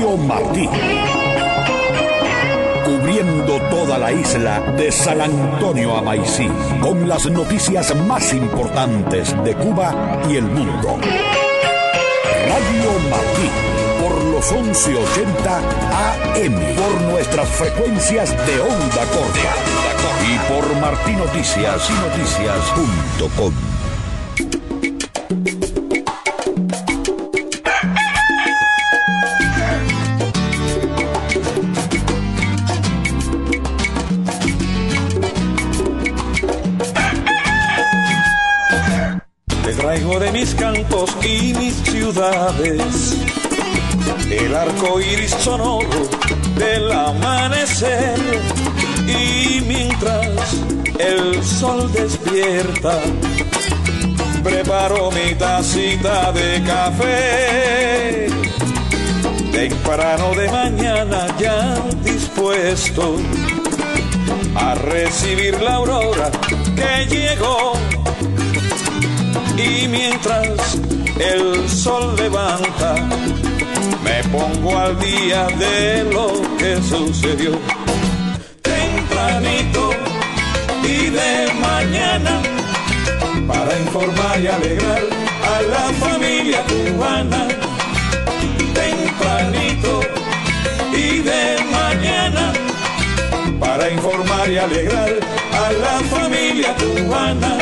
Radio Martí. Cubriendo toda la isla de San Antonio a Maicí, con las noticias más importantes de Cuba y el mundo. Radio Martí, por los 1180 AM, por nuestras frecuencias de onda corta y por martinoticias.com. Traigo de mis campos y mis ciudades el arco iris sonoro del amanecer, y mientras el sol despierta preparo mi tacita de café. Temprano de mañana ya dispuesto a recibir la aurora que llegó. Y mientras el sol levanta, me pongo al día de lo que sucedió. Tempranito y de mañana, para informar y alegrar a la familia cubana. Tempranito y de mañana, para informar y alegrar a la familia cubana.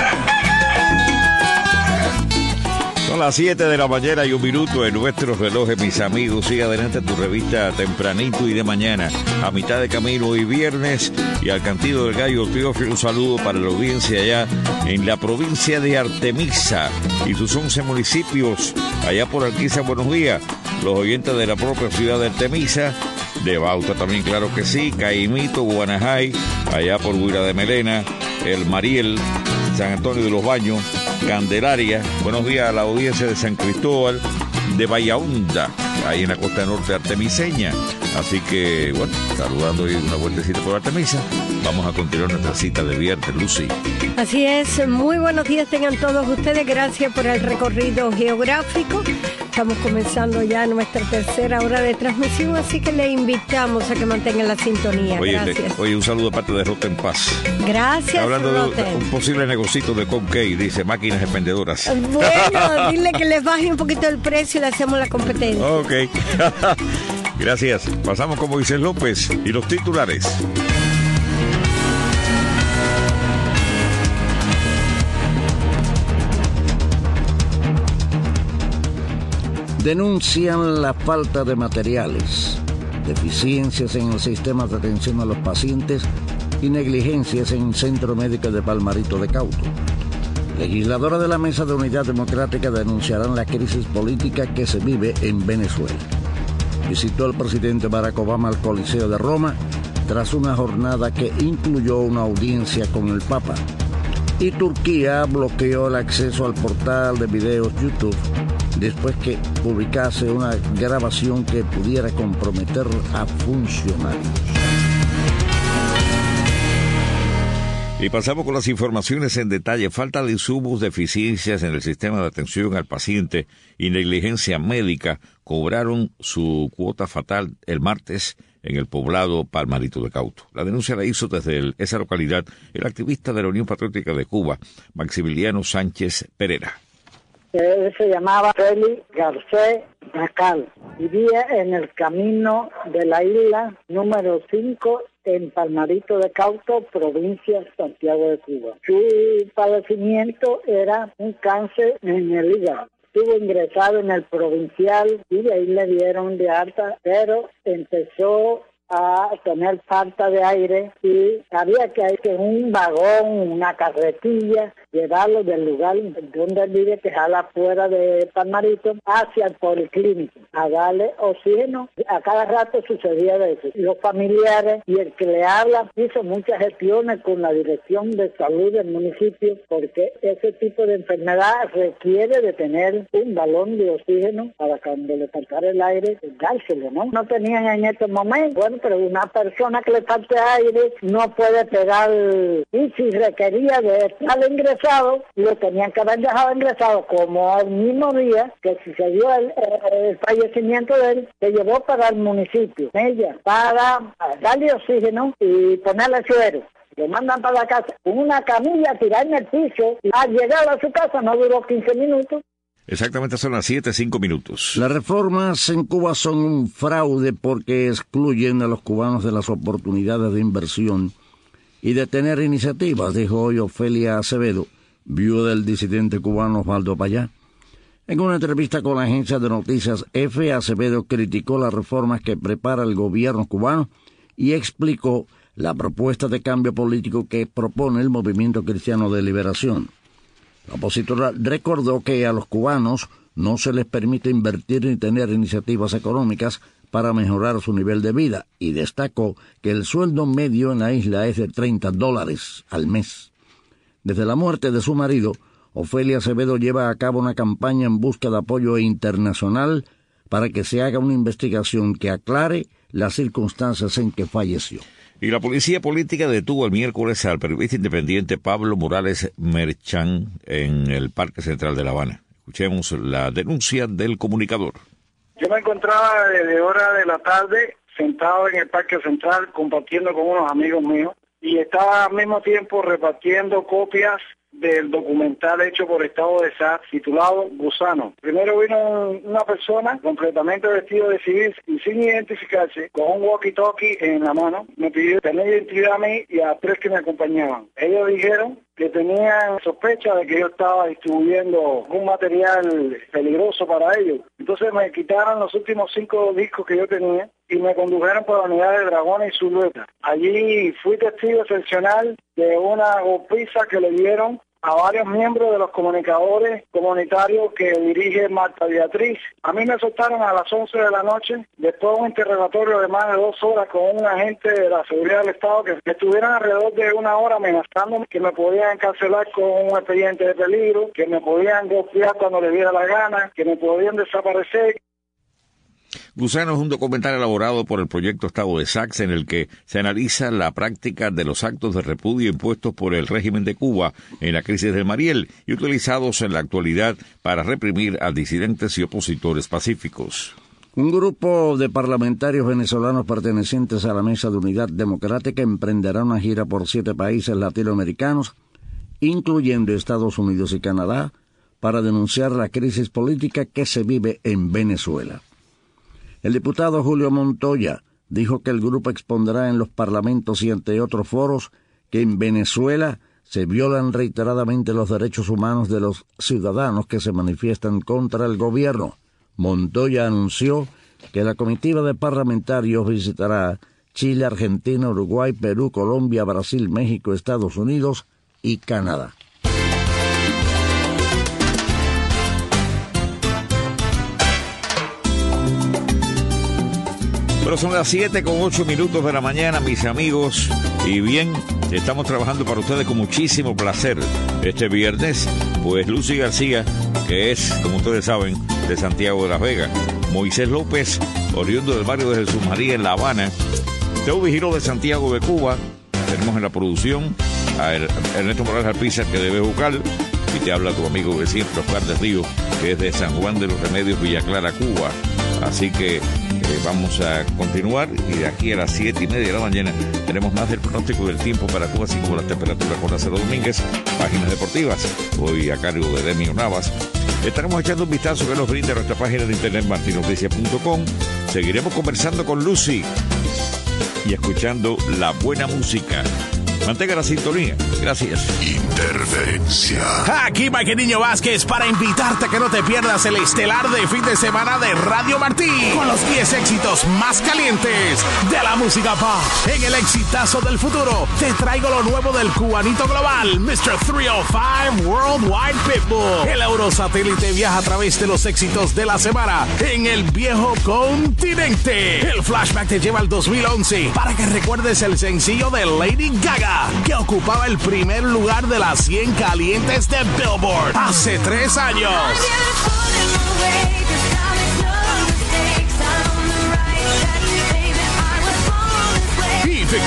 Son las 7 de la mañana y 1 minuto en nuestros relojes, mis amigos. Sigue adelante tu revista Tempranito y de mañana, a mitad de camino y viernes. Y al Cantillo del Gallo Teófilo, un saludo para la audiencia allá en la provincia de Artemisa y sus 11 municipios. Allá por Alquiza, buenos días. Los oyentes de la propia ciudad de Artemisa, de Bauta también, claro que sí. Caimito, Guanajay, allá por Huira de Melena, El Mariel, San Antonio de los Baños, Candelaria. Buenos días a la audiencia de San Cristóbal, de Bahía ahí en la costa norte artemiseña. Así que, bueno, saludando hoy una vueltecita por Artemisa. Vamos a continuar nuestra cita de viernes, Lucy. Así es, muy buenos días tengan todos ustedes. Gracias por el recorrido geográfico. Estamos comenzando ya nuestra tercera hora de transmisión, así que le invitamos a que mantengan la sintonía. Gracias. Oye, un saludo aparte de Roten Paz. Gracias, hablando Roten. de un posible negocito de Concay, dice máquinas expendedoras. Bueno, dile que les baje un poquito el precio y le hacemos la competencia. Ok. Gracias. Pasamos con Moisés López y los titulares. Denuncian la falta de materiales, deficiencias en el sistema de atención a los pacientes y negligencias en el Centro Médico de Palmarito de Cauto. Legisladores de la Mesa de Unidad Democrática denunciarán la crisis política que se vive en Venezuela. Visitó el presidente Barack Obama al Coliseo de Roma tras una jornada que incluyó una audiencia con el Papa. Y Turquía bloqueó el acceso al portal de videos YouTube después que publicase una grabación que pudiera comprometer a funcionarios. Y pasamos con las informaciones en detalle. Falta de insumos, deficiencias en el sistema de atención al paciente y negligencia médica cobraron su cuota fatal el martes en el poblado Palmarito de Cauto. La denuncia la hizo desde esa localidad el activista de la Unión Patriótica de Cuba, Maximiliano Sánchez Pereira. Él se llamaba Félix Garcés Nacal. Vivía en el camino de la isla número 5 en Palmarito de Cauto, provincia de Santiago de Cuba. Su padecimiento era un cáncer en el hígado. Estuvo ingresado en el provincial y de ahí le dieron de alta, pero empezó a tener falta de aire y había que ir en un vagón, una carretilla, llevarlo del lugar donde él vive, que jala fuera de Palmarito, hacia el policlínico, a darle oxígeno. A cada rato sucedía de eso. Los familiares y el que le habla hizo muchas gestiones con la Dirección de Salud del municipio, porque ese tipo de enfermedad requiere de tener un balón de oxígeno para cuando le faltara el aire, dárselo, ¿no? No tenían en estos momentos. Bueno, siempre una persona que le falte aire no puede pegar, y si requería de estar ingresado, lo tenían que haber dejado ingresado, como el mismo día que sucedió el fallecimiento de él, se llevó para el municipio, ella, para darle oxígeno y ponerle suero. Lo mandan para la casa, con una camilla tirada en el piso, al llegar a su casa no duró 15 minutos. Exactamente, son las 7:05. Las reformas en Cuba son un fraude porque excluyen a los cubanos de las oportunidades de inversión y de tener iniciativas, dijo hoy Ofelia Acevedo, viuda del disidente cubano Osvaldo Payá. En una entrevista con la agencia de noticias EFE, Acevedo criticó las reformas que prepara el gobierno cubano y explicó la propuesta de cambio político que propone el Movimiento Cristiano de Liberación. La opositora recordó que a los cubanos no se les permite invertir ni tener iniciativas económicas para mejorar su nivel de vida y destacó que el sueldo medio en la isla es de $30 al mes. Desde la muerte de su marido, Ofelia Acevedo lleva a cabo una campaña en busca de apoyo internacional para que se haga una investigación que aclare las circunstancias en que falleció. Y la policía política detuvo el miércoles al periodista independiente Pablo Morales Merchán en el Parque Central de La Habana. Escuchemos la denuncia del comunicador. Yo me encontraba desde hora de la tarde sentado en el Parque Central compartiendo con unos amigos míos y estaba al mismo tiempo repartiendo copias del documental hecho por Estado de SA titulado Gusano. Primero vino una persona completamente vestido de civil y sin identificarse, con un walkie-talkie en la mano. Me pidió tener identidad a mí y a 3 que me acompañaban. Ellos dijeron que tenían sospecha de que yo estaba distribuyendo un material peligroso para ellos. Entonces me quitaron los últimos 5 discos que yo tenía y me condujeron por la unidad de Dragones y Zulueta. Allí fui testigo excepcional de una golpiza que le dieron a varios miembros de los comunicadores comunitarios que dirige Marta Beatriz. A mí me soltaron a las 11 de la noche, después de un interrogatorio de más de 2 horas con un agente de la seguridad del Estado que estuvieron alrededor de 1 hora amenazándome que me podían encarcelar con un expediente de peligro, que me podían golpear cuando les diera la gana, que me podían desaparecer. Gusano es un documental elaborado por el proyecto Estado de Sax en el que se analiza la práctica de los actos de repudio impuestos por el régimen de Cuba en la crisis del Mariel y utilizados en la actualidad para reprimir a disidentes y opositores pacíficos. Un grupo de parlamentarios venezolanos pertenecientes a la Mesa de Unidad Democrática emprenderá una gira por 7 países latinoamericanos, incluyendo Estados Unidos y Canadá, para denunciar la crisis política que se vive en Venezuela. El diputado Julio Montoya dijo que el grupo expondrá en los parlamentos y ante otros foros que en Venezuela se violan reiteradamente los derechos humanos de los ciudadanos que se manifiestan contra el gobierno. Montoya anunció que la comitiva de parlamentarios visitará Chile, Argentina, Uruguay, Perú, Colombia, Brasil, México, Estados Unidos y Canadá. Pero son las 7:08 de la mañana, mis amigos, y bien, estamos trabajando para ustedes con muchísimo placer. Este viernes, pues Lucy García, que es, como ustedes saben, de Santiago de Las Vegas, Moisés López, oriundo del barrio de Jesús María en La Habana, Teo Vigiló de Santiago de Cuba, tenemos en la producción a Ernesto Morales Alpizar, que debe Bucal, y te habla tu amigo de siempre, Oscar del Río, que es de San Juan de los Remedios, Villa Clara, Cuba. Así que vamos a continuar y de aquí a las 7:30 de la mañana tenemos más del pronóstico del tiempo para Cuba, así como la temperatura con Acero Domínguez, páginas deportivas, hoy a cargo de Demio Navas. Estaremos echando un vistazo que nos brinda nuestra página de internet martinoticias.com. Seguiremos conversando con Lucy y escuchando la buena música. Mantenga la sintonía. Gracias. Interferencia. Aquí Mike Niño Vázquez para invitarte a que no te pierdas el estelar de fin de semana de Radio Martí con los 10 éxitos más calientes de la música pop. En el exitazo del futuro te traigo lo nuevo del cubanito global, Mr. 305 Worldwide Pitbull. El Eurosatélite viaja a través de los éxitos de la semana en el viejo continente. El flashback te lleva al 2011 para que recuerdes el sencillo de Lady Gaga, que ocupaba el primer lugar de las 100 calientes de Billboard hace 3 años.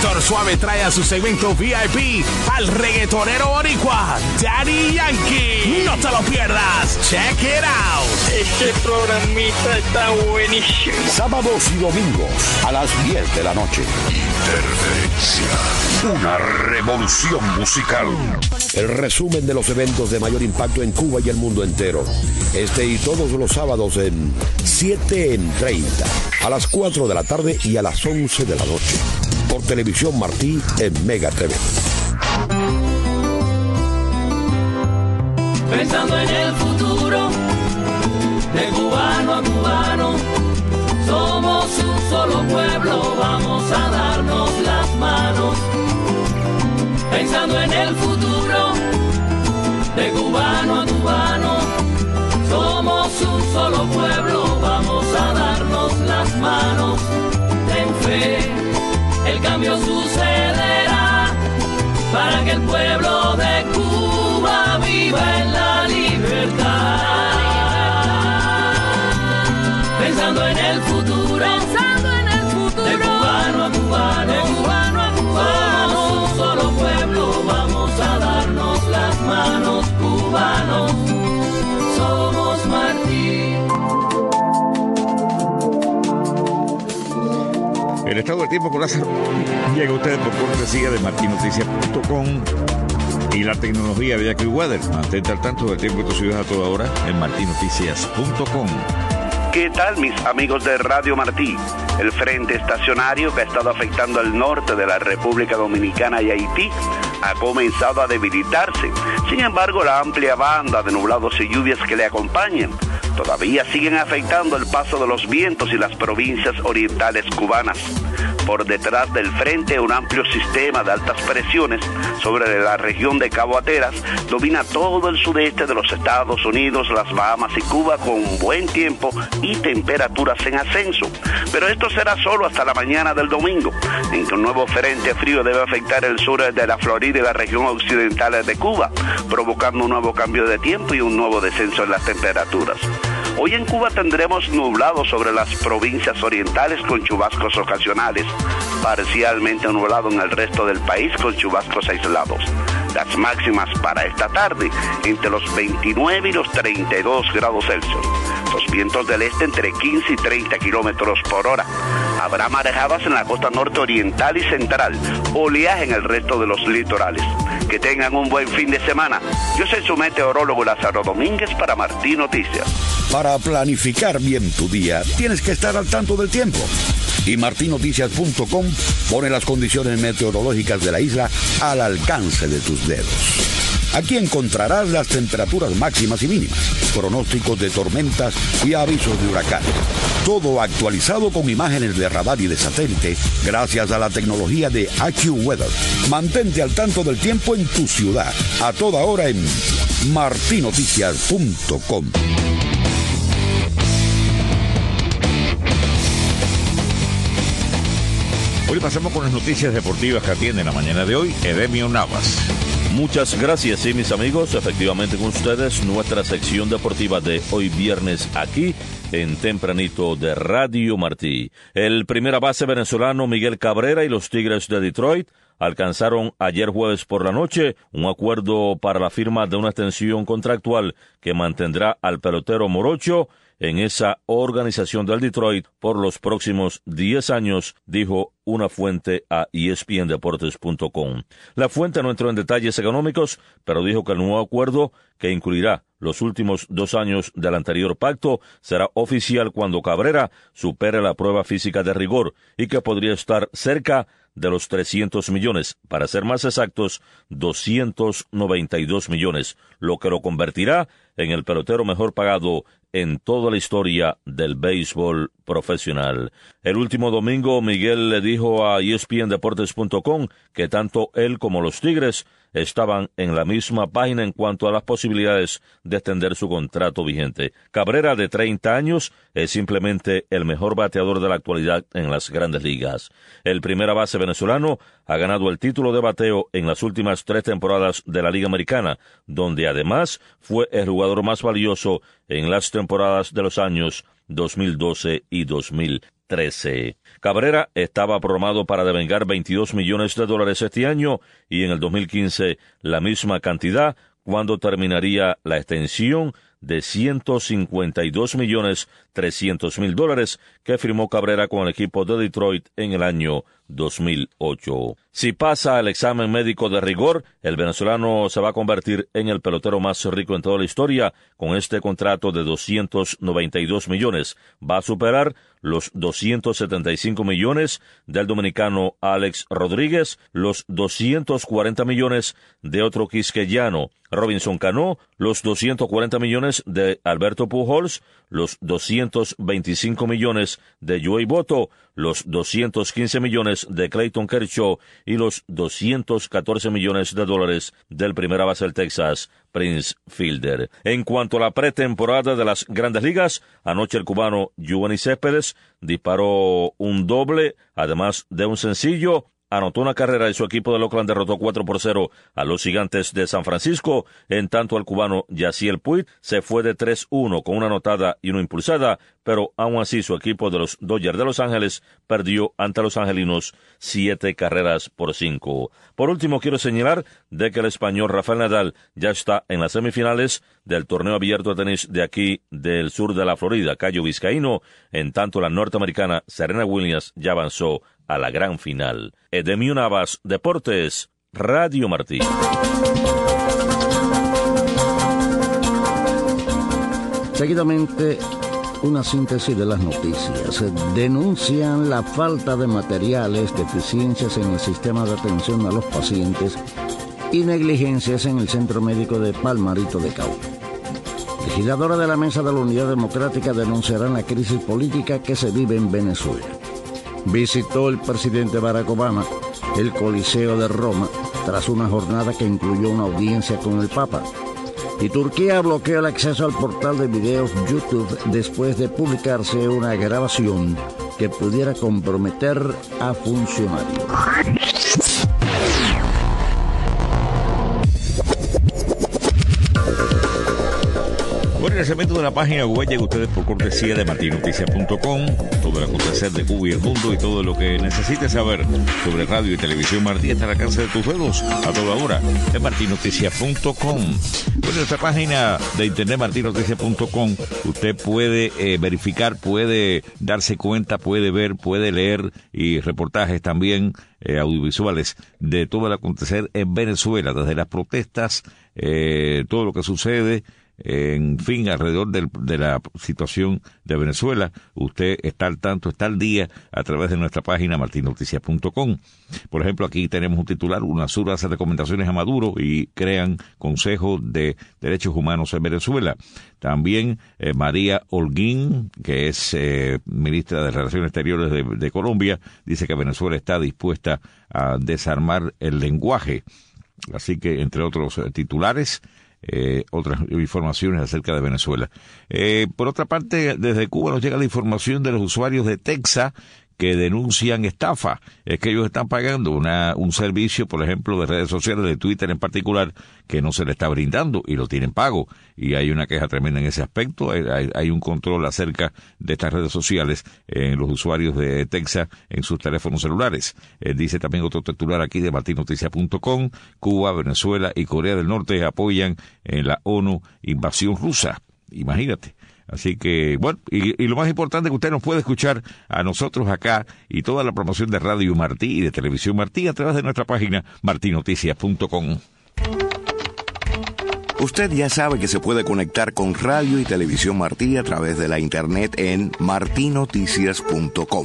Héctor Suave trae a su segmento VIP al reggaetonero boricua Daddy Yankee. No te lo pierdas. Check it out. Este programita está buenísimo. Sábados y domingos a las 10 de la noche. Interferencia. Una revolución musical. El resumen de los eventos de mayor impacto en Cuba y el mundo entero. Este y todos los sábados en 7 en 30. A las 4 de la tarde y a las 11 de la noche. Por Televisión Martí en Mega TV. Pensando en el futuro, de cubano a cubano, somos un solo pueblo, vamos a darnos las manos. Pensando en el futuro, de cubano a cubano, somos un solo pueblo, vamos a darnos las manos. Ten fe, el cambio sucederá, para que el pueblo de Cuba viva en la libertad. Pensando en el futuro, de cubano a cubano, somos un solo pueblo, vamos a darnos las manos, cubanos, somos Martí. El estado del tiempo con Lázaro llega a ustedes por cortesía de martinoticias.com y la tecnología de AccuWeather. Mantente al tanto del tiempo de tu ciudad a toda hora en martinoticias.com. ¿Qué tal, mis amigos de Radio Martí? El frente estacionario que ha estado afectando al norte de la República Dominicana y Haití ha comenzado a debilitarse. Sin embargo, la amplia banda de nublados y lluvias que le acompañan todavía siguen afectando el paso de los vientos y las provincias orientales cubanas. Por detrás del frente, un amplio sistema de altas presiones sobre la región de Cabo Hateras domina todo el sudeste de los Estados Unidos, las Bahamas y Cuba con buen tiempo y temperaturas en ascenso. Pero esto será solo hasta la mañana del domingo, en que un nuevo frente frío debe afectar el sur de la Florida y la región occidental de Cuba, provocando un nuevo cambio de tiempo y un nuevo descenso en las temperaturas. Hoy en Cuba tendremos nublado sobre las provincias orientales con chubascos ocasionales, parcialmente nublado en el resto del país con chubascos aislados. Las máximas para esta tarde entre los 29 y los 32 grados Celsius. Los vientos del este entre 15 y 30 kilómetros por hora. Habrá marejadas en la costa norte oriental y central, oleaje en el resto de los litorales. Que tengan un buen fin de semana. Yo soy su meteorólogo Lázaro Domínguez para Martí Noticias. Para planificar bien tu día, tienes que estar al tanto del tiempo. Y martinoticias.com pone las condiciones meteorológicas de la isla al alcance de tus dedos. Aquí encontrarás las temperaturas máximas y mínimas, pronósticos de tormentas y avisos de huracanes. Todo actualizado con imágenes de radar y de satélite gracias a la tecnología de AccuWeather. Mantente al tanto del tiempo en tu ciudad a toda hora en martinoticias.com. Hoy pasamos con las noticias deportivas que atienden la mañana de hoy, Edemio Navas. Muchas gracias, sí, mis amigos. Efectivamente, con ustedes, nuestra sección deportiva de hoy viernes aquí en Tempranito de Radio Martí. El primera base venezolano Miguel Cabrera y los Tigres de Detroit alcanzaron ayer jueves por la noche un acuerdo para la firma de una extensión contractual que mantendrá al pelotero morocho en esa organización del Detroit por los próximos 10 años, dijo una fuente a ESPNDeportes.com. La fuente no entró en detalles económicos, pero dijo que el nuevo acuerdo, que incluirá los últimos 2 años del anterior pacto, será oficial cuando Cabrera supere la prueba física de rigor y que podría estar cerca de los 300 millones, para ser más exactos, 292 millones, lo que lo convertirá en el pelotero mejor pagado en toda la historia del béisbol profesional. El último domingo, Miguel le dijo a ESPNDeportes.com que tanto él como los Tigres estaban en la misma página en cuanto a las posibilidades de extender su contrato vigente. Cabrera, de 30 años, es simplemente el mejor bateador de la actualidad en las grandes ligas. El primera base venezolano ha ganado el título de bateo en las últimas 3 temporadas de la Liga Americana, donde además fue el jugador más valioso en las temporadas de los años 2012 y 2013. 2013. Cabrera estaba programado para devengar $22 millones este año y en el 2015 la misma cantidad, cuando terminaría la extensión de $152.300.000 que firmó Cabrera con el equipo de Detroit en el año 2008. Si pasa el examen médico de rigor, el venezolano se va a convertir en el pelotero más rico en toda la historia con este contrato de $292 millones. Va a superar los 275 millones del dominicano Alex Rodríguez, los 240 millones de otro quisqueyano, Robinson Cano, los 240 millones de Alberto Pujols, los 225 millones de Joey Votto, los 215 millones de Clayton Kershaw y los $214 millones del primera base del Texas, Prince Fielder. En cuanto a la pretemporada de las Grandes Ligas, anoche el cubano Giovanni Céspedes disparó un doble, además de un sencillo, anotó una carrera y su equipo de Oakland derrotó 4-0 a los Gigantes de San Francisco. En tanto, el cubano Yasiel Puig se fue de 3-1 con una anotada y una impulsada, pero aún así su equipo de los Dodgers de Los Ángeles perdió ante los angelinos 7-5. Por último, quiero señalar de que el español Rafael Nadal ya está en las semifinales del torneo abierto de tenis de aquí del sur de la Florida, Cayo Vizcaíno. En tanto, la norteamericana Serena Williams ya avanzó a la gran final. Edemio Navas, Deportes, Radio Martí. Seguidamente, una síntesis de las noticias. Denuncian la falta de materiales, deficiencias en el sistema de atención a los pacientes y negligencias en el Centro Médico de Palmarito de Cauto. Legisladora de la Mesa de la Unidad Democrática denunciarán la crisis política que se vive en Venezuela. Visitó el presidente Barack Obama el Coliseo de Roma tras una jornada que incluyó una audiencia con el Papa. Y Turquía bloqueó el acceso al portal de videos YouTube después de publicarse una grabación que pudiera comprometer a funcionarios. Bueno, el segmento de la página web llega a ustedes por cortesía de martinoticias.com, todo el acontecer de Cuba y el mundo y todo lo que necesites saber sobre radio y televisión Martí está al alcance de tus dedos a toda hora en martinoticias.com. Bueno, esta página de internet martinoticias.com usted puede verificar, puede darse cuenta, puede ver, puede leer y reportajes también audiovisuales de todo el acontecer en Venezuela, desde las protestas, todo lo que sucede, en fin, alrededor de la situación de Venezuela. Usted está al tanto, está al día a través de nuestra página martinoticias.com. Por ejemplo, aquí tenemos un titular: UNASUR hace recomendaciones a Maduro y crean Consejo de Derechos Humanos en Venezuela. También María Holguín, que es ministra de Relaciones Exteriores de Colombia, dice que Venezuela está dispuesta a desarmar el lenguaje. Así que, entre otros titulares, otras informaciones acerca de Venezuela. Por otra parte, desde Cuba nos llega la información de los usuarios de Texas que denuncian estafa. Es que ellos están pagando un servicio, por ejemplo, de redes sociales, de Twitter en particular, que no se le está brindando y lo tienen pago. Y hay una queja tremenda en ese aspecto. Hay un control acerca de estas redes sociales en los usuarios de Texas en sus teléfonos celulares. Dice también otro titular aquí de martinoticias.com: Cuba, Venezuela y Corea del Norte apoyan en la ONU invasión rusa. Imagínate. Así que, bueno, y lo más importante es que usted nos puede escuchar a nosotros acá y toda la promoción de Radio Martí y de Televisión Martí a través de nuestra página martinoticias.com. Usted ya sabe que se puede conectar con Radio y Televisión Martí a través de la internet en martinoticias.com.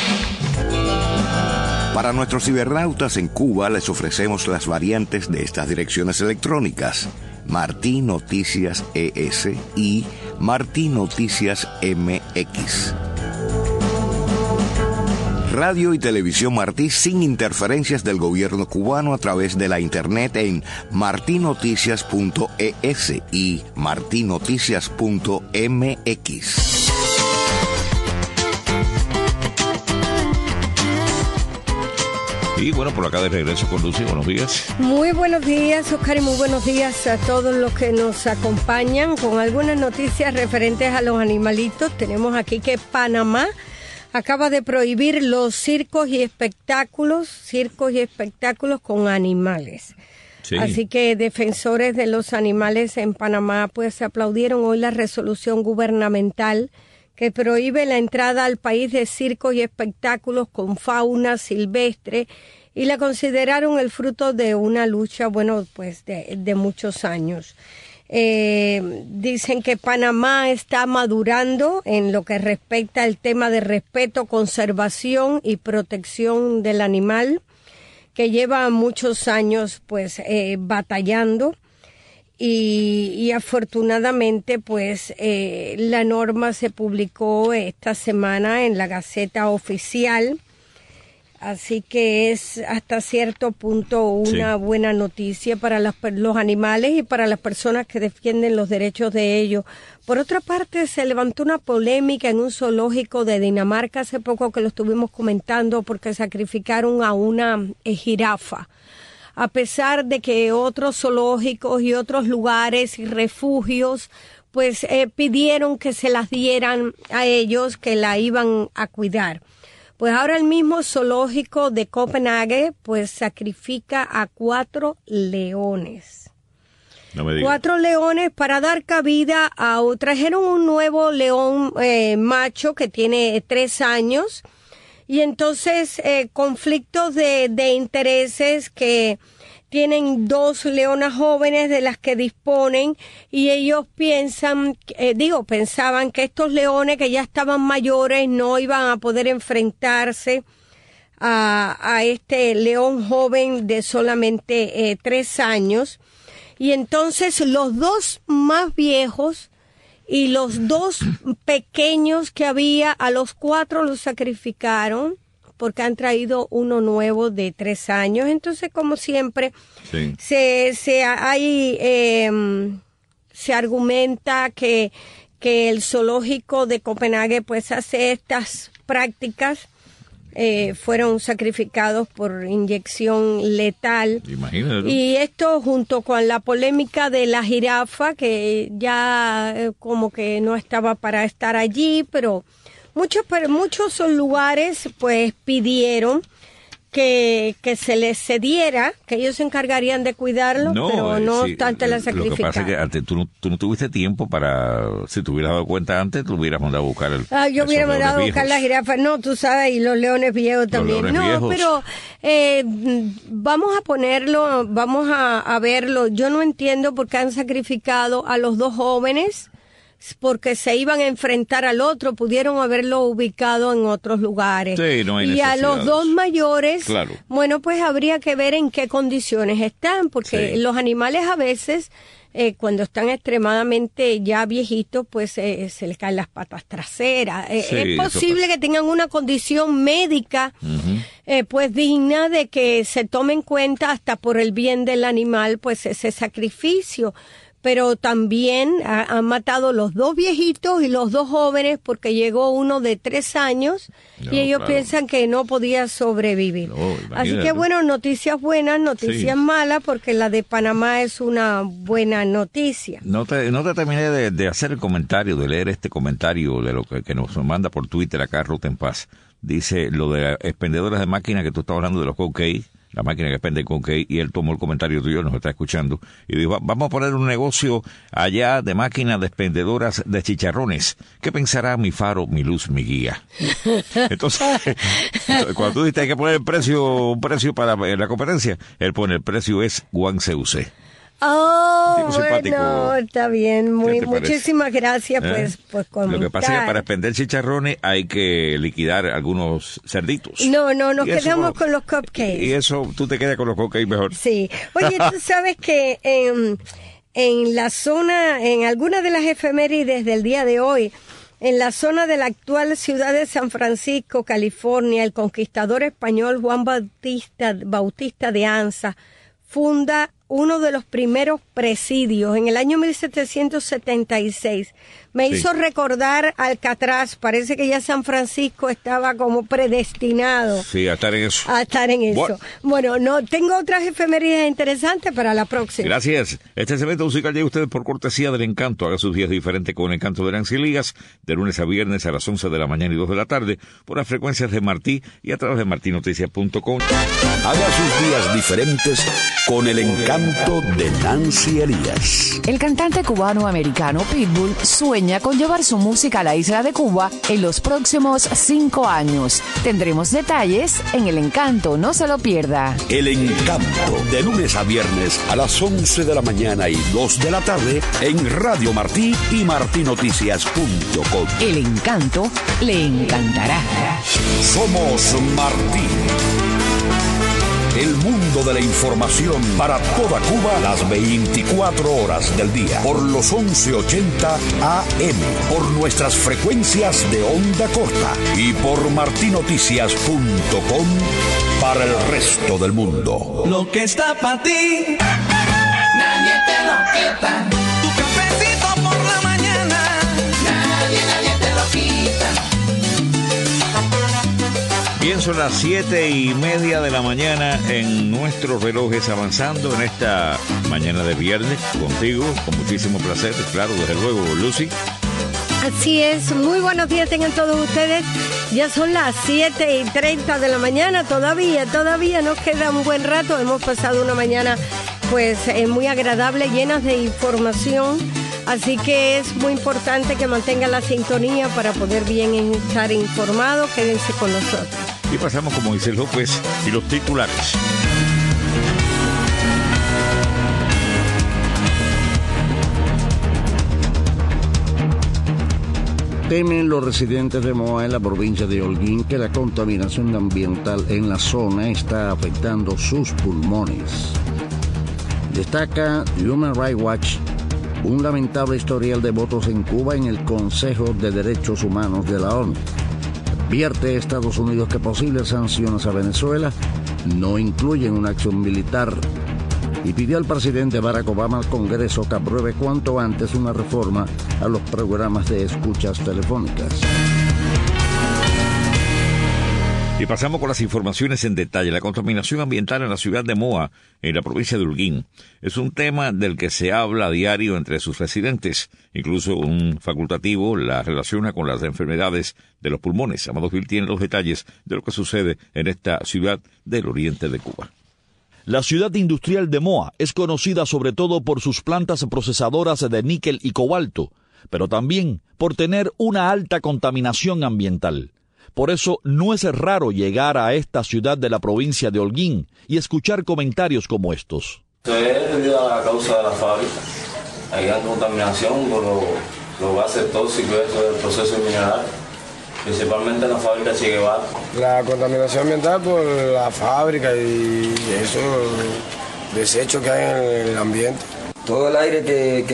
Para nuestros cibernautas en Cuba les ofrecemos las variantes de estas direcciones electrónicas: Martí Noticias ES y Martí Noticias MX. Radio y Televisión Martí sin interferencias del gobierno cubano a través de la internet en martinoticias.es y martinoticias.mx. Y bueno, por acá de regreso con Lucy. Buenos días. Muy buenos días, Oscar, y muy buenos días a todos los que nos acompañan con algunas noticias referentes a los animalitos. Tenemos aquí que Panamá acaba de prohibir los circos y espectáculos con animales. Sí. Así que defensores de los animales en Panamá pues aplaudieron hoy la resolución gubernamental que prohíbe la entrada al país de circos y espectáculos con fauna silvestre y la consideraron el fruto de una lucha, bueno, pues de muchos años. Dicen que Panamá está madurando en lo que respecta al tema de respeto, conservación y protección del animal, que lleva muchos años pues batallando y afortunadamente pues la norma se publicó esta semana en la Gaceta Oficial, así que es hasta cierto punto una buena noticia para los animales y para las personas que defienden los derechos de ellos. Por otra parte, se levantó una polémica en un zoológico de Dinamarca hace poco que lo estuvimos comentando porque sacrificaron a una jirafa. A pesar de que otros zoológicos y otros lugares y refugios pues pidieron que se las dieran a ellos, que la iban a cuidar. Pues ahora el mismo zoológico de Copenhague pues sacrifica a 4 leones. No me digas. 4 leones para dar cabida a trajeron un nuevo león macho que tiene 3 años y entonces conflictos de intereses que tienen 2 leonas jóvenes de las que disponen y ellos pensaban que estos leones que ya estaban mayores no iban a poder enfrentarse a este león joven de solamente 3 años. Y entonces los 2 más viejos y los 2 pequeños que había, a los 4 los sacrificaron porque han traído uno nuevo de 3 años. Entonces, como siempre, se argumenta que el zoológico de Copenhague pues hace estas prácticas. Fueron sacrificados por inyección letal. Imagínate. Y esto junto con la polémica de la jirafa, que ya como que no estaba para estar allí, pero muchos lugares pues pidieron que se les cediera, que ellos se encargarían de cuidarlo, pero no obstante la sacrificaron. Lo que pasa es que antes, tú no tuviste tiempo para, si te hubieras dado cuenta antes, tú hubieras mandado a buscar yo hubiera mandado a buscar la jirafa, no, tú sabes, y los leones viejos también. Pero vamos a ponerlo, vamos a verlo. Yo no entiendo por qué han sacrificado a los 2 jóvenes, porque se iban a enfrentar al otro, pudieron haberlo ubicado en otros lugares. Sí, no hay necesidad. Y a los 2 mayores, claro. Bueno, pues habría que ver en qué condiciones están, porque los animales a veces, cuando están extremadamente ya viejitos, pues se les caen las patas traseras. Es posible que tengan una condición médica, pues digna de que se tome en cuenta hasta por el bien del animal, pues ese sacrificio. Pero también han matado los 2 viejitos y los 2 jóvenes porque llegó uno de 3 años y ellos piensan que no podía sobrevivir. Así que bueno, noticias buenas, noticias malas, porque la de Panamá es una buena noticia. No te terminé de hacer el comentario, de leer este comentario de lo que nos manda por Twitter acá Ruta en Paz. Dice lo de expendedoras de máquinas que tú estabas hablando de los cocaine. La máquina que expende con que y él tomó el comentario tuyo, nos está escuchando, y dijo, vamos a poner un negocio allá de máquinas de expendedoras de chicharrones. ¿Qué pensará mi faro, mi luz, mi guía? Entonces, cuando tú dices hay que poner un precio para la competencia, él pone el precio es Juan CUC. Bueno, está bien, muchísimas gracias pues lo que pasa es que para expender chicharrones hay que liquidar algunos cerditos. Nos quedamos con los cupcakes. Y eso, tú te quedas con los cupcakes mejor. Sí, oye, tú sabes que en la zona, en algunas de las efemérides del día de hoy, en la zona de la actual ciudad de San Francisco, California, el conquistador español Juan Bautista de Anza funda uno de los primeros presidios en el año 1776. Me hizo recordar Alcatraz. Parece que ya San Francisco estaba como predestinado. Sí, a estar en eso. Bueno, no tengo otras efemérides interesantes para la próxima. Gracias. Este segmento musical llega a ustedes por cortesía del Encanto. Haga sus días diferentes con el Encanto de Nancy Ligas, de lunes a viernes a las 11 de la mañana y 2 de la tarde, por las frecuencias de Martí y a través de martinoticias.com. Haga sus días diferentes con el Encanto de Nancy Elías. El cantante cubano-americano Pitbull sueña con llevar su música a la isla de Cuba en los próximos 5 años. Tendremos detalles en El Encanto, no se lo pierda. El Encanto, de lunes a viernes a las 11 de la mañana y 2 de la tarde en Radio Martí y martinoticias.com. El Encanto le encantará. Somos Martí. El mundo de la información para toda Cuba las 24 horas del día. Por los 1180 AM. Por nuestras frecuencias de onda corta. Y por martinoticias.com para el resto del mundo. Lo que está para ti, nadie te lo quita. Tu cafecito por la mañana, nadie te lo quita. Bien, son las 7:30 de la mañana en nuestros relojes, avanzando en esta mañana de viernes contigo, con muchísimo placer, claro, desde luego, Lucy. Así es, muy buenos días tengan todos ustedes. Ya son las 7:30 de la mañana, todavía nos queda un buen rato. Hemos pasado una mañana pues muy agradable, llena de información. Así que es muy importante que mantengan la sintonía para poder bien estar informados. Quédense con nosotros. Y pasamos, como dice López, y los titulares. Temen los residentes de Moa en la provincia de Holguín que la contaminación ambiental en la zona está afectando sus pulmones. Destaca Human Rights Watch un lamentable historial de votos en Cuba en el Consejo de Derechos Humanos de la ONU. Advierte a Estados Unidos que posibles sanciones a Venezuela no incluyen una acción militar y pidió al presidente Barack Obama al Congreso que apruebe cuanto antes una reforma a los programas de escuchas telefónicas. Y pasamos con las informaciones en detalle. La contaminación ambiental en la ciudad de Moa, en la provincia de Holguín, es un tema del que se habla a diario entre sus residentes. Incluso un facultativo la relaciona con las enfermedades de los pulmones. Amado Gil tiene los detalles de lo que sucede en esta ciudad del oriente de Cuba. La ciudad industrial de Moa es conocida sobre todo por sus plantas procesadoras de níquel y cobalto, pero también por tener una alta contaminación ambiental. Por eso no es raro llegar a esta ciudad de la provincia de Holguín y escuchar comentarios como estos. Esto es debido a la causa de la fábrica. Hay gran contaminación por los gases tóxicos del proceso mineral, principalmente en la fábrica Che Guevara. La contaminación ambiental por la fábrica y esos desechos que hay en el ambiente. Todo el aire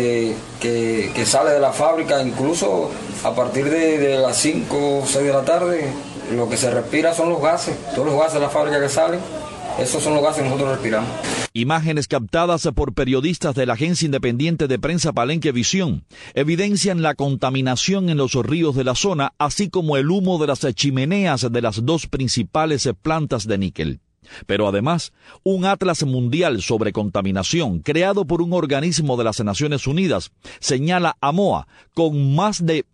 que sale de la fábrica, incluso a partir de las 5 o 6 de la tarde, lo que se respira son los gases. Todos los gases de la fábrica que salen, esos son los gases que nosotros respiramos. Imágenes captadas por periodistas de la agencia independiente de prensa Palenque Visión evidencian la contaminación en los ríos de la zona, así como el humo de las chimeneas de las dos principales plantas de níquel. Pero además, un atlas mundial sobre contaminación, creado por un organismo de las Naciones Unidas, señala a Moa con más de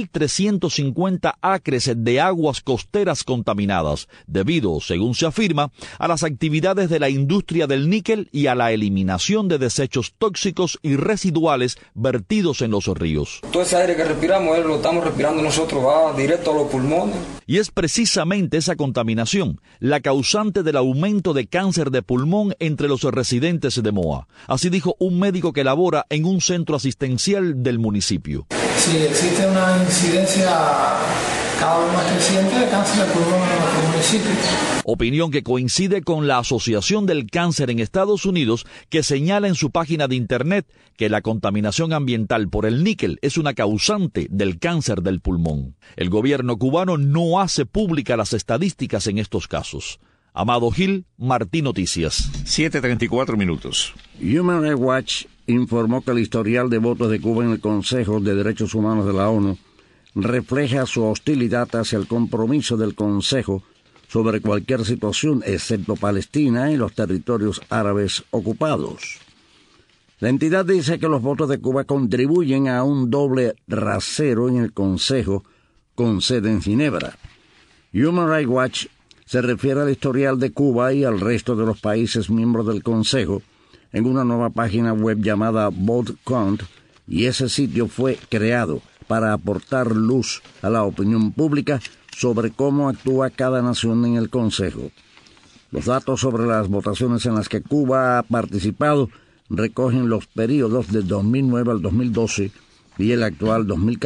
1.350 acres de aguas costeras contaminadas, debido, según se afirma, a las actividades de la industria del níquel y a la eliminación de desechos tóxicos y residuales vertidos en los ríos. Todo ese aire que respiramos, lo estamos respirando nosotros, va directo a los pulmones. Y es precisamente esa contaminación la causante del aumento de cáncer de pulmón entre los residentes de Moa. Así dijo un médico que labora en un centro asistencial del municipio. Sí, existe una incidencia cada vez más creciente de cáncer de pulmón en nuestro municipio. Opinión que coincide con la Asociación del Cáncer en Estados Unidos, que señala en su página de internet que la contaminación ambiental por el níquel es una causante del cáncer del pulmón. El gobierno cubano no hace públicas las estadísticas en estos casos. Amado Gil, Martín Noticias. 7:34 minutos. Human Rights Watch informó que el historial de votos de Cuba en el Consejo de Derechos Humanos de la ONU refleja su hostilidad hacia el compromiso del Consejo sobre cualquier situación, excepto Palestina y los territorios árabes ocupados. La entidad dice que los votos de Cuba contribuyen a un doble rasero en el Consejo, con sede en Ginebra. Human Rights Watch se refiere al historial de Cuba y al resto de los países miembros del Consejo en una nueva página web llamada Vote Count, y ese sitio fue creado para aportar luz a la opinión pública sobre cómo actúa cada nación en el Consejo. Los datos sobre las votaciones en las que Cuba ha participado recogen los periodos de 2009 al 2012 y el actual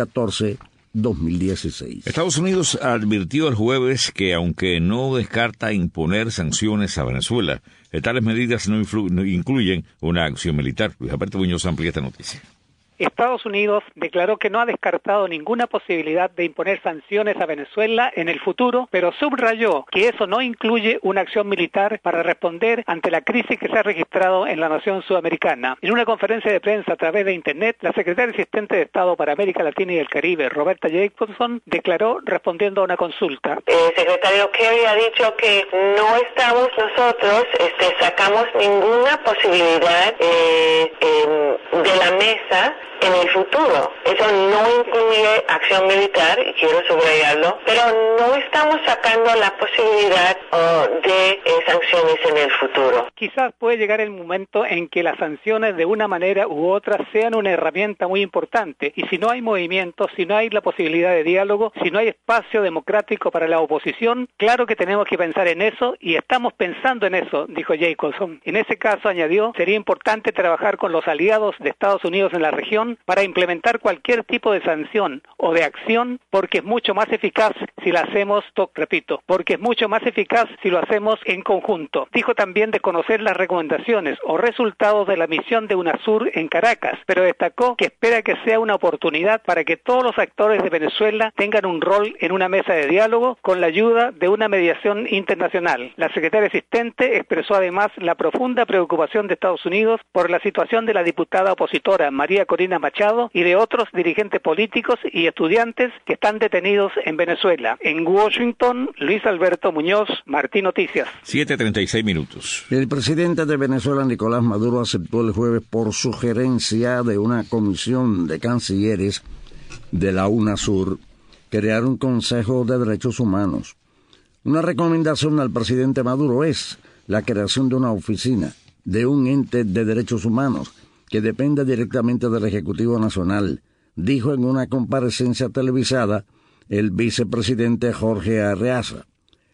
2014-2016. Estados Unidos advirtió el jueves que, aunque no descarta imponer sanciones a Venezuela, tales medidas no incluyen una acción militar. Luis Alberto Muñoz amplía esta noticia. Estados Unidos declaró que no ha descartado ninguna posibilidad de imponer sanciones a Venezuela en el futuro, pero subrayó que eso no incluye una acción militar para responder ante la crisis que se ha registrado en la nación sudamericana. En una conferencia de prensa a través de Internet, la secretaria asistente de Estado para América Latina y el Caribe, Roberta Jacobson, declaró respondiendo a una consulta. El secretario Kerry ha dicho que no estamos nosotros, sacamos ninguna posibilidad de la mesa en el futuro. Eso no incluye acción militar, y quiero subrayarlo, pero no estamos sacando la posibilidad de sanciones en el futuro. Quizás puede llegar el momento en que las sanciones de una manera u otra sean una herramienta muy importante, y si no hay movimiento, si no hay la posibilidad de diálogo, si no hay espacio democrático para la oposición, claro que tenemos que pensar en eso, y estamos pensando en eso, dijo Jacobson. En ese caso, añadió, sería importante trabajar con los aliados de Estados Unidos en la región para implementar cualquier tipo de sanción o de acción, porque es mucho más eficaz si la hacemos, porque es mucho más eficaz si lo hacemos en conjunto. Dijo también de conocer las recomendaciones o resultados de la misión de UNASUR en Caracas, pero destacó que espera que sea una oportunidad para que todos los actores de Venezuela tengan un rol en una mesa de diálogo con la ayuda de una mediación internacional. La secretaria asistente expresó además la profunda preocupación de Estados Unidos por la situación de la diputada opositora María Corina Machado y de otros dirigentes políticos y estudiantes que están detenidos en Venezuela. En Washington, Luis Alberto Muñoz, Martín Noticias. 7:36 minutos. El presidente de Venezuela, Nicolás Maduro, aceptó el jueves por sugerencia de una comisión de cancilleres de la UNASUR crear un Consejo de Derechos Humanos. Una recomendación al presidente Maduro es la creación de una oficina, de un ente de derechos humanos que depende directamente del Ejecutivo Nacional, dijo en una comparecencia televisada el vicepresidente Jorge Arreaza.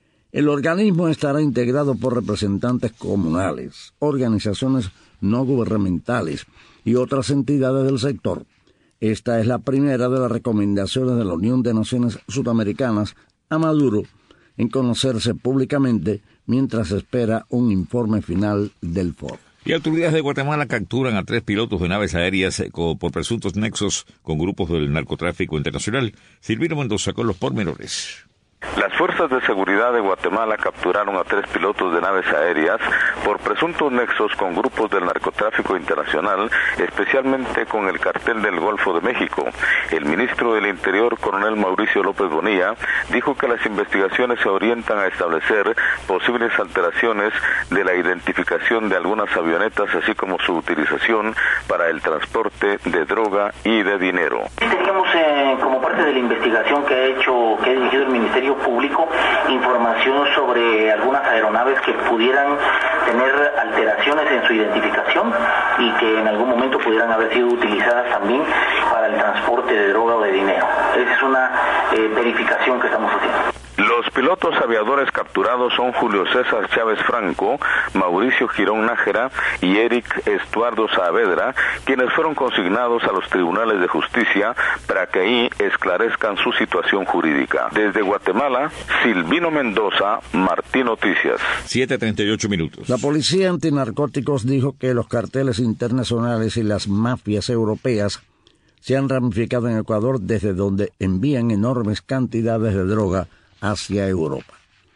El organismo estará integrado por representantes comunales, organizaciones no gubernamentales y otras entidades del sector. Esta es la primera de las recomendaciones de la Unión de Naciones Sudamericanas a Maduro en conocerse públicamente mientras espera un informe final del foro. Y autoridades de Guatemala capturan a 3 pilotos de naves aéreas por presuntos nexos con grupos del narcotráfico internacional. Silvino Mendoza con los pormenores. Las fuerzas de seguridad de Guatemala capturaron a 3 pilotos de naves aéreas por presuntos nexos con grupos del narcotráfico internacional, especialmente con el cartel del Golfo de México. El ministro del Interior, coronel Mauricio López Bonilla, dijo que las investigaciones se orientan a establecer posibles alteraciones de la identificación de algunas avionetas, así como su utilización para el transporte de droga y de dinero. Teníamos como parte de la investigación que ha dirigido el Ministerio Público, información sobre algunas aeronaves que pudieran tener alteraciones en su identificación y que en algún momento pudieran haber sido utilizadas también para el transporte de droga o de dinero. Esa es una verificación que estamos haciendo. Los pilotos aviadores capturados son Julio César Chávez Franco, Mauricio Girón Nájera y Eric Estuardo Saavedra, quienes fueron consignados a los tribunales de justicia para que ahí esclarezcan su situación jurídica. Desde Guatemala, Silvino Mendoza, Martín Noticias. 7:38 minutos. La policía antinarcóticos dijo que los carteles internacionales y las mafias europeas se han ramificado en Ecuador, desde donde envían enormes cantidades de droga hacia Europa.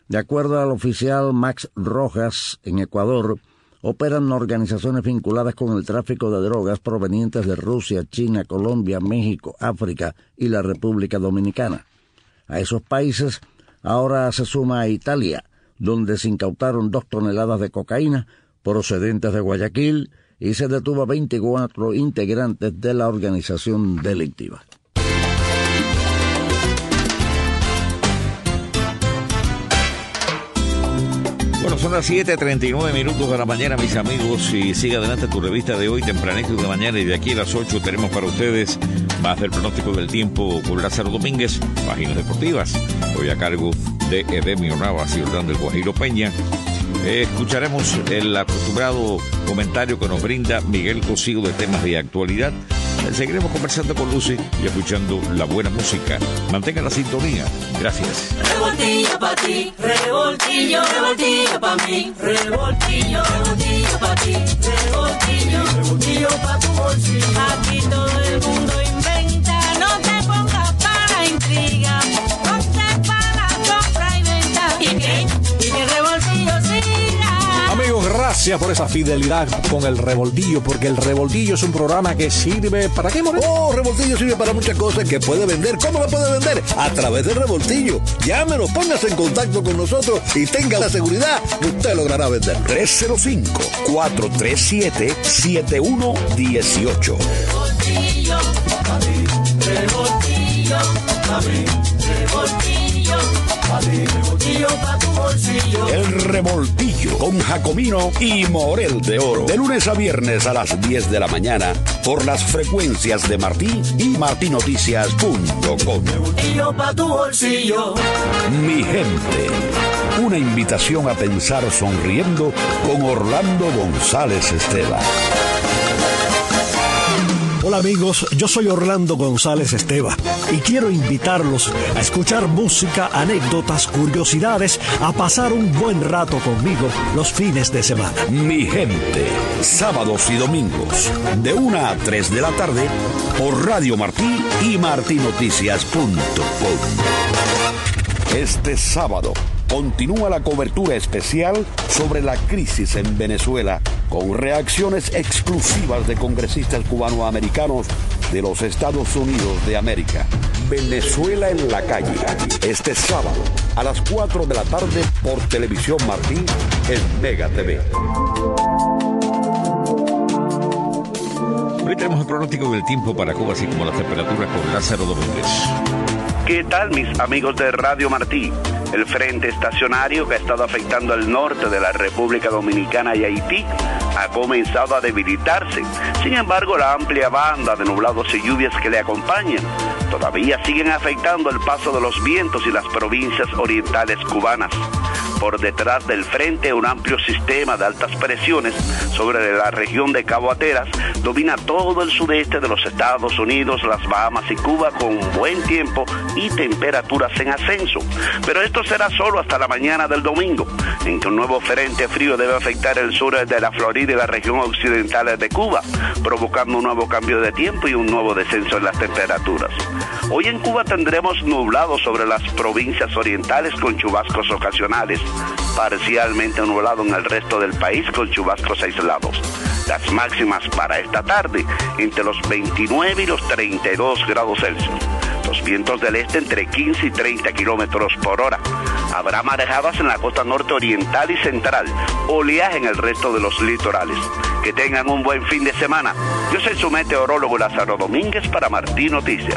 De acuerdo al oficial Max Rojas, en Ecuador, operan organizaciones vinculadas con el tráfico de drogas provenientes de Rusia, China, Colombia, México, África y la República Dominicana. A esos países ahora se suma a Italia, donde se incautaron 2 toneladas de cocaína procedentes de Guayaquil y se detuvo a 24 integrantes de la organización delictiva. Bueno, son las 7:39 minutos de la mañana, mis amigos, y sigue adelante tu revista de hoy, tempranito de mañana, y de aquí a las 8 tenemos para ustedes más del pronóstico del tiempo con Lázaro Domínguez, páginas deportivas, hoy a cargo de Edemio Navas y Orlando El Guajiro Peña. Escucharemos el acostumbrado comentario que nos brinda Miguel Cosío de temas de actualidad. Seguiremos conversando con Lucy y escuchando la buena música. Mantengan la sintonía. Gracias. Revoltillo pa' ti, revoltillo, revoltillo pa' mí, revoltillo, revoltillo pa' ti, revoltillo, revoltillo pa' tu bolsillo. Aquí todo el mundo inventa, no te pongas para intriga, ponte para la compra y venta. ¿Y que revoltillo siga? Amigos, gracias por esa fidelidad con el Revoltillo, porque el Revoltillo es un programa que sirve ¿para qué, Moreno? Oh, Revoltillo sirve para muchas cosas que puede vender. ¿Cómo lo puede vender? A través del Revoltillo. Llámenos, póngase en contacto con nosotros y tenga la seguridad que usted logrará vender. 305-437-7118. Revoltillo, a mí, revoltillo, a mí, revoltillo, a mí, revoltillo pa' tu bolsillo. El Revoltillo con Jacomino y Morel de Oro. De lunes a viernes a las 10 de la mañana por las frecuencias de Martí y martinoticias.com. Revoltillo pa' tu bolsillo. Mi gente, una invitación a pensar sonriendo con Orlando González Esteva. Hola amigos, yo soy Orlando González Esteva y quiero invitarlos a escuchar música, anécdotas, curiosidades, a pasar un buen rato conmigo los fines de semana. Mi gente, sábados y domingos, de 1 a 3 de la tarde, por Radio Martí y martinoticias.com. Este sábado continúa la cobertura especial sobre la crisis en Venezuela, con reacciones exclusivas de congresistas cubanoamericanos de los Estados Unidos de América. Venezuela en la calle, este sábado a las 4 de la tarde por Televisión Martí en Mega TV. Ahorita tenemos el pronóstico del tiempo para Cuba, así como las temperaturas con Lázaro Domínguez. ¿Qué tal, mis amigos de Radio Martí? El frente estacionario que ha estado afectando al norte de la República Dominicana y Haití ha comenzado a debilitarse. Sin embargo, la amplia banda de nublados y lluvias que le acompañan todavía siguen afectando el paso de los vientos y las provincias orientales cubanas. Por detrás del frente, un amplio sistema de altas presiones sobre la región de Cabo Hateras domina todo el sudeste de los Estados Unidos, las Bahamas y Cuba con buen tiempo y temperaturas en ascenso. Pero esto será solo hasta la mañana del domingo, en que un nuevo frente frío debe afectar el sur de la Florida y la región occidental de Cuba, provocando un nuevo cambio de tiempo y un nuevo descenso en las temperaturas. Hoy en Cuba tendremos nublado sobre las provincias orientales con chubascos ocasionales, parcialmente nublado en el resto del país con chubascos aislados. Las máximas para esta tarde entre los 29 y los 32 grados Celsius. Los vientos del este entre 15 y 30 kilómetros por hora. Habrá marejadas en la costa norte oriental y central, oleaje en el resto de los litorales. Que tengan un buen fin de semana. Yo soy su meteorólogo Lázaro Domínguez para Martí Noticias.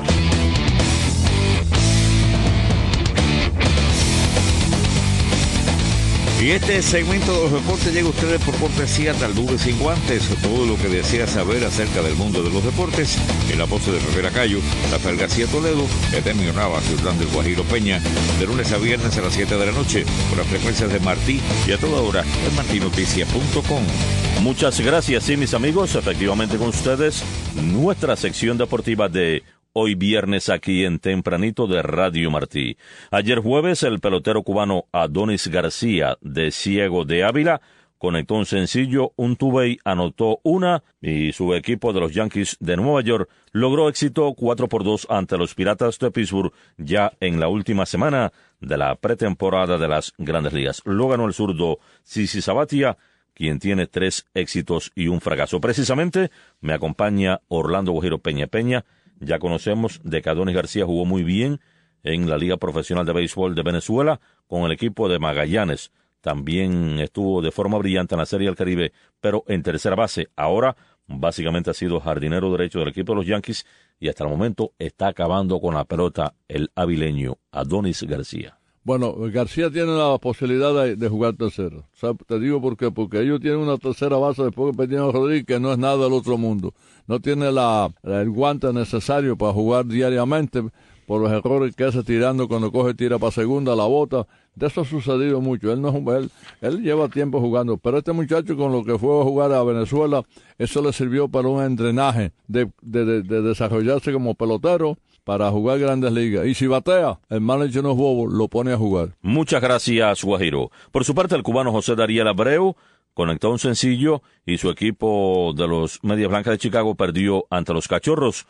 Y este segmento de los deportes llega a ustedes por cortesía de Alduve Sin Guantes. Todo lo que desea saber acerca del mundo de los deportes en la voz de Rivera Cayo, Rafael García Toledo, Edemio Navas y Orlando El Guajiro Peña, de lunes a viernes a las 7 de la noche por las frecuencias de Martí y a toda hora en martinoticias.com. Muchas gracias, sí, mis amigos. Efectivamente con ustedes, nuestra sección deportiva de hoy viernes aquí en Tempranito de Radio Martí. Ayer jueves, el pelotero cubano Adonis García, de Ciego de Ávila, conectó un sencillo, un two-bay anotó una y su equipo de los Yankees de Nueva York logró éxito 4-2 ante los Piratas de Pittsburgh ya en la última semana de la pretemporada de las Grandes Ligas. Lo ganó el zurdo CC Sabathia, quien tiene 3 éxitos y un fracaso. Precisamente me acompaña Orlando Guajiro Peña. Ya conocemos de que Adonis García jugó muy bien en la Liga Profesional de Béisbol de Venezuela con el equipo de Magallanes. También estuvo de forma brillante en la Serie del Caribe, pero en tercera base. Ahora básicamente ha sido jardinero derecho del equipo de los Yankees y hasta el momento está acabando con la pelota el avileño Adonis García. Bueno, García tiene la posibilidad de jugar tercero. O sea, te digo por qué. Porque ellos tienen una tercera base después de Peña Rodríguez que no es nada del otro mundo. No tiene el guante necesario para jugar diariamente por los errores que hace tirando cuando coge tira para segunda, la bota. De eso ha sucedido mucho. Él lleva tiempo jugando, pero este muchacho con lo que fue a jugar a Venezuela, eso le sirvió para un entrenaje de desarrollarse como pelotero para jugar Grandes Ligas. Y si batea, el manager no es bobo, lo pone a jugar. Muchas gracias, Guajiro. Por su parte, el cubano José Dariel Abreu conectó un sencillo y su equipo de los Medias Blancas de Chicago perdió ante los Cachorros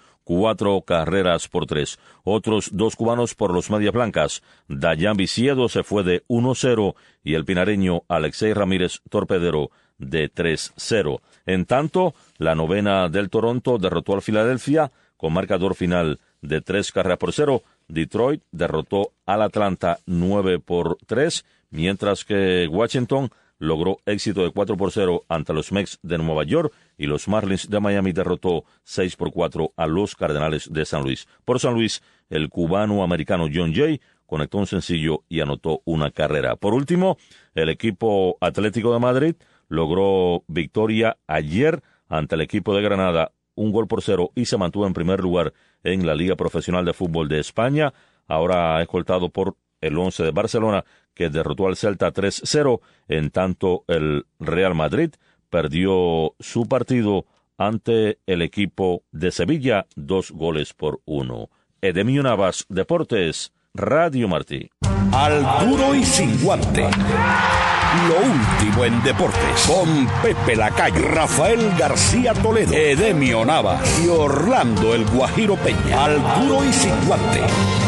4-3. Otros 2 cubanos por los Medias Blancas. Dayan Viciedo se fue de 1-0 y el pinareño Alexei Ramírez Torpedero de 3-0. En tanto, la novena del Toronto derrotó al Filadelfia con marcador final de 3-0. Detroit derrotó al Atlanta 9-3, mientras que Washington logró éxito de 4-0 ante los Mets de Nueva York y los Marlins de Miami derrotó 6-4 a los Cardenales de San Luis. Por San Luis, el cubano-americano John Jay conectó un sencillo y anotó una carrera. Por último, el equipo Atlético de Madrid logró victoria ayer ante el equipo de Granada 1-0 y se mantuvo en primer lugar en la Liga Profesional de Fútbol de España, ahora escoltado por el 11 de Barcelona, que derrotó al Celta 3-0, en tanto el Real Madrid perdió su partido ante el equipo de Sevilla 2-1. Edemio Navas, Deportes, Radio Martí. Al duro y sin guante. Lo último en deportes, con Pepe Lacayo, Rafael García Toledo, Edemio Navas y Orlando el Guajiro Peña. Al duro y sin guante.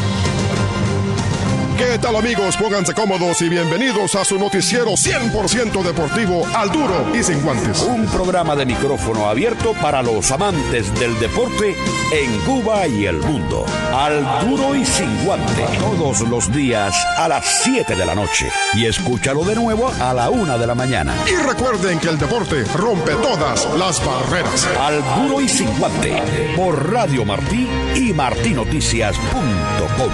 ¿Qué tal, amigos? Pónganse cómodos y bienvenidos a su noticiero 100% deportivo, Al Duro y Sin Guantes. Un programa de micrófono abierto para los amantes del deporte en Cuba y el mundo. Al Duro y Sin Guante, todos los días a las 7 de la noche. Y escúchalo de nuevo a la 1 de la mañana. Y recuerden que el deporte rompe todas las barreras. Al Duro y Sin Guante, por Radio Martí y martinoticias.com.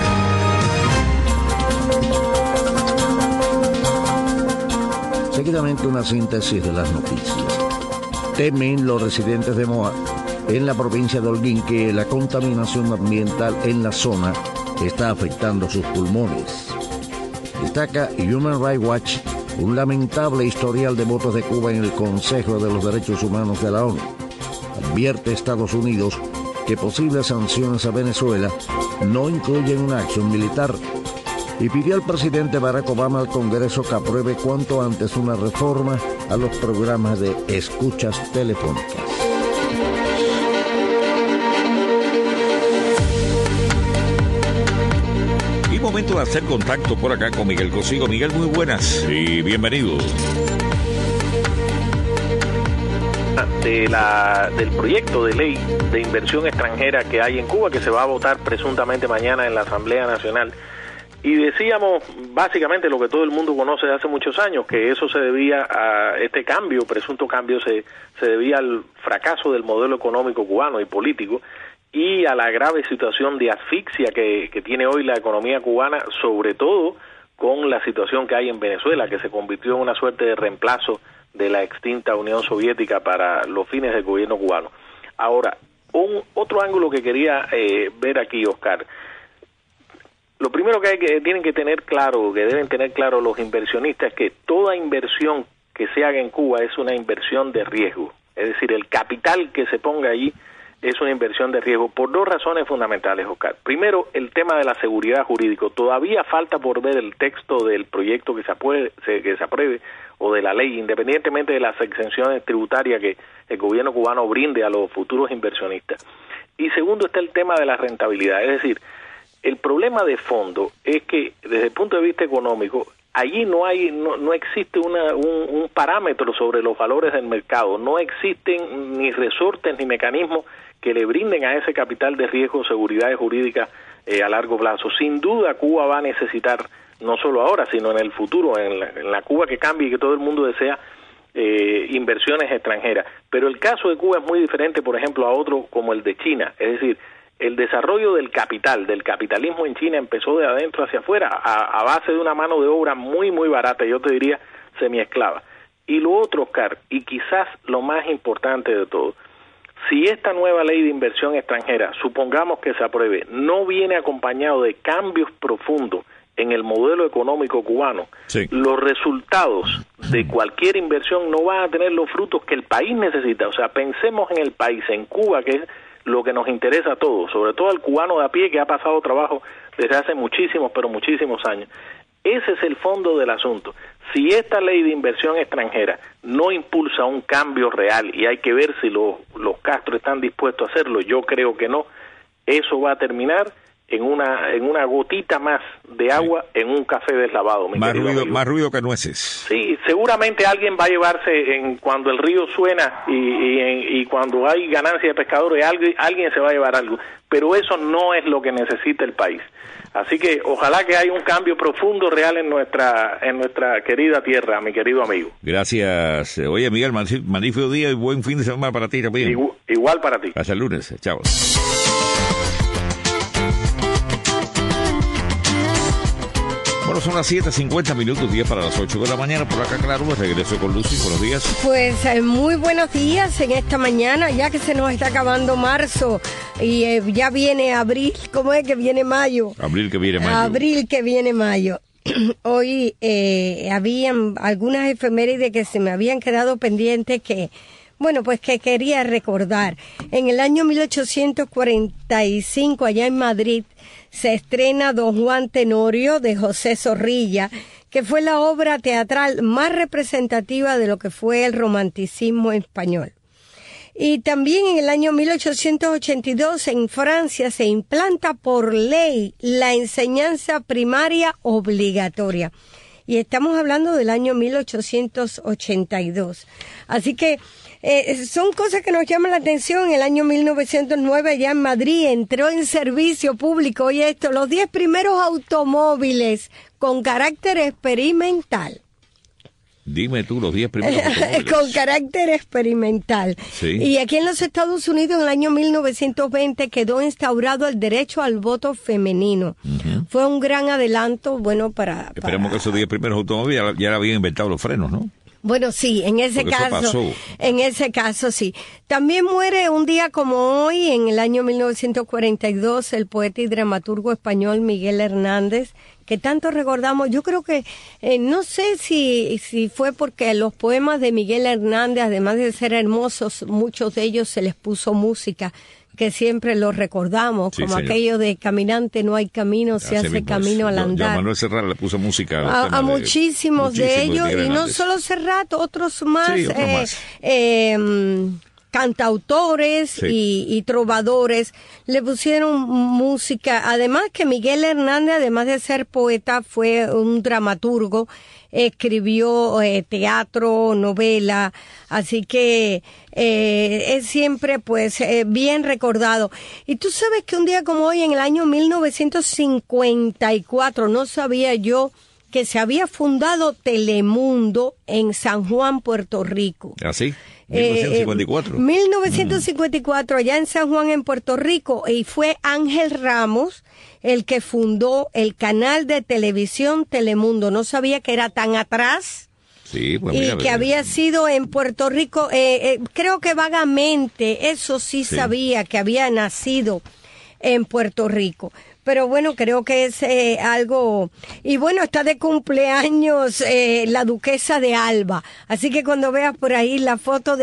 Seguidamente una síntesis de las noticias. Temen los residentes de Moa, en la provincia de Holguín, que la contaminación ambiental en la zona está afectando sus pulmones. Destaca Human Rights Watch un lamentable historial de votos de Cuba en el Consejo de los Derechos Humanos de la ONU. Advierte Estados Unidos que posibles sanciones a Venezuela no incluyen una acción militar y pidió al presidente Barack Obama al Congreso que apruebe cuanto antes una reforma a los programas de escuchas telefónicas. Y momento de hacer contacto por acá con Miguel Cosigo. Miguel, muy buenas y bienvenido. Del proyecto de ley de inversión extranjera que hay en Cuba, que se va a votar presuntamente mañana en la Asamblea Nacional. Y decíamos básicamente lo que todo el mundo conoce de hace muchos años, que eso se debía a este cambio, presunto cambio, se debía al fracaso del modelo económico cubano y político y a la grave situación de asfixia que tiene hoy la economía cubana, sobre todo con la situación que hay en Venezuela, que se convirtió en una suerte de reemplazo de la extinta Unión Soviética para los fines del gobierno cubano. Ahora, otro ángulo que quería ver aquí, Oscar. Lo primero que tienen que tener claro, que deben tener claro los inversionistas, es que toda inversión que se haga en Cuba es una inversión de riesgo. Es decir, el capital que se ponga allí es una inversión de riesgo por dos razones fundamentales, Oscar. Primero, el tema de la seguridad jurídica. Todavía falta por ver el texto del proyecto que se apruebe o de la ley, independientemente de las exenciones tributarias que el gobierno cubano brinde a los futuros inversionistas. Y segundo, está el tema de la rentabilidad. Es decir, el problema de fondo es que desde el punto de vista económico, allí no existe un parámetro sobre los valores del mercado, no existen ni resortes ni mecanismos que le brinden a ese capital de riesgo seguridad jurídica a largo plazo. Sin duda Cuba va a necesitar, no solo ahora, sino en el futuro, en la Cuba que cambie y que todo el mundo desea, inversiones extranjeras. Pero el caso de Cuba es muy diferente, por ejemplo, a otro como el de China. Es decir, el desarrollo del capitalismo en China empezó de adentro hacia afuera, a base de una mano de obra muy, muy barata, yo te diría semiesclava. Y lo otro, Oscar, y quizás lo más importante de todo, si esta nueva ley de inversión extranjera, supongamos que se apruebe, no viene acompañado de cambios profundos en el modelo económico cubano, sí, los resultados de cualquier inversión no van a tener los frutos que el país necesita. O sea, pensemos en el país, en Cuba, que es lo que nos interesa a todos, sobre todo al cubano de a pie que ha pasado trabajo desde hace muchísimos, pero muchísimos años. Ese es el fondo del asunto. Si esta ley de inversión extranjera no impulsa un cambio real, y hay que ver si los Castro están dispuestos a hacerlo, yo creo que no, eso va a terminar en una gotita más de agua, sí, en un café deslavado. Más ruido que nueces. Sí, seguramente alguien va a llevarse, cuando el río suena y cuando hay ganancia de pescadores, alguien se va a llevar algo, pero eso no es lo que necesita el país. Así que ojalá que haya un cambio profundo real en nuestra querida tierra, mi querido amigo. Gracias. Oye, Miguel, magnífico día y buen fin de semana para ti también. Igual para ti. Hasta el lunes. Chao. Bueno, son las 7:50, 10 para las 8 de la mañana. Por acá, claro, regreso con Lucy. Buenos días. Pues muy buenos días en esta mañana, ya que se nos está acabando marzo y ya viene abril. ¿Cómo es que viene mayo? Abril que viene mayo. Abril que viene mayo. Hoy habían algunas efemérides que se me habían quedado pendientes que quería recordar. En el año 1845, allá en Madrid, se estrena Don Juan Tenorio de José Zorrilla, que fue la obra teatral más representativa de lo que fue el romanticismo español. Y también en el año 1882 en Francia se implanta por ley la enseñanza primaria obligatoria. Y estamos hablando del año 1882. Así que son cosas que nos llaman la atención. En el año 1909, allá en Madrid, entró en servicio público, oye esto, los 10 primeros automóviles con carácter experimental. Dime tú, los 10 primeros automóviles. Con carácter experimental. Sí. Y aquí en los Estados Unidos, en el año 1920, quedó instaurado el derecho al voto femenino. Uh-huh. Fue un gran adelanto, para... Esperemos que esos 10 primeros automóviles ya habían inventado los frenos, ¿no? Bueno, sí, en ese caso sí. También muere un día como hoy, en el año 1942, el poeta y dramaturgo español Miguel Hernández, que tanto recordamos. Yo creo que, no sé si fue porque los poemas de Miguel Hernández, además de ser hermosos, muchos de ellos se les puso música, que siempre los recordamos, sí, como señor. Aquello de caminante no hay camino, se hace camino al andar. Manuel Serrat le puso música a muchísimos de ellos, y no solo Serrat, otros más, sí, cantautores, sí, y trovadores le pusieron música. Además que Miguel Hernández, además de ser poeta, fue un dramaturgo, escribió teatro, novela, así que es siempre bien recordado. Y tú sabes que un día como hoy, en el año 1954, no sabía yo que se había fundado Telemundo en San Juan, Puerto Rico. ¿Ah, sí? 1954. 1954, allá en San Juan, en Puerto Rico, y fue Ángel Ramos el que fundó el canal de televisión Telemundo. No sabía que era tan atrás. Sí, pues y que había sido en Puerto Rico, creo que vagamente, eso sí sabía, que había nacido en Puerto Rico. Pero bueno, creo que es algo... Y bueno, está de cumpleaños la duquesa de Alba. Así que cuando veas por ahí la foto de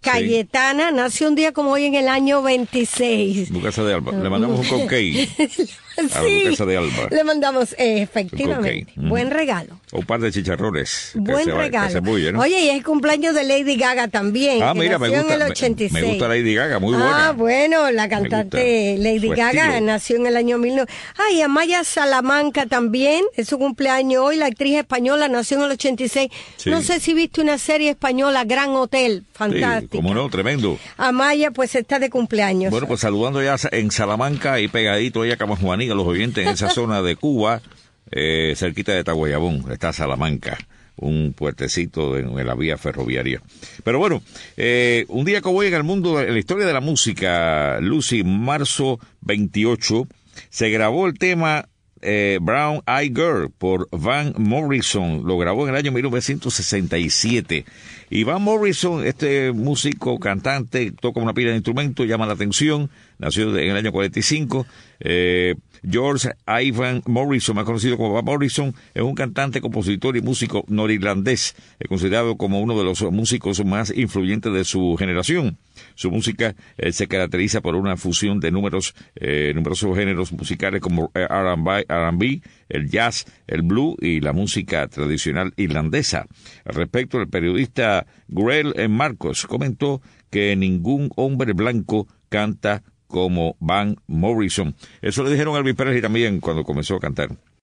Cayetana, nació un día como hoy en el año 26. Duquesa de Alba. Le mandamos un cupcake a la Duquesa de Alba. Le mandamos, efectivamente, buen regalo. O un par de chicharrones. Buen regalo. Que se bulle, ¿no? Oye, y es el cumpleaños de Lady Gaga también. Mira, me gusta, en el 86. me gusta Lady Gaga, muy buena. Bueno, la cantante Lady Gaga nació en el año 1900. Y Amaya Salamanca también, es su cumpleaños hoy, la actriz española, nació en el 86. Sí. No sé si viste una serie española, Gran Hotel, fantástica. Sí, cómo no, tremendo. Amaya, pues está de cumpleaños. Bueno, pues saludando ya en Salamanca y pegadito ya Cama Juanita, los oyentes en esa zona de Cuba, cerquita de Taguayabón, está Salamanca, un puertecito en la vía ferroviaria. Pero bueno, un día como hoy en el mundo, en la historia de la música, Lucy, marzo 28, se grabó el tema Brown Eyed Girl por Van Morrison. Lo grabó en el año 1967. Y Van Morrison, este músico, cantante, toca una pila de instrumentos, llama la atención, nació en el año 45. George Ivan Morrison, más conocido como Van Morrison, es un cantante, compositor y músico norirlandés, considerado como uno de los músicos más influyentes de su generación. Su música se caracteriza por una fusión de numerosos géneros musicales como R&B, el jazz, el blues y la música tradicional irlandesa. Al respecto, el periodista Grell Marcos comentó que ningún hombre blanco canta como Van Morrison. Eso le dijeron a Elvis Presley también cuando comenzó a cantar.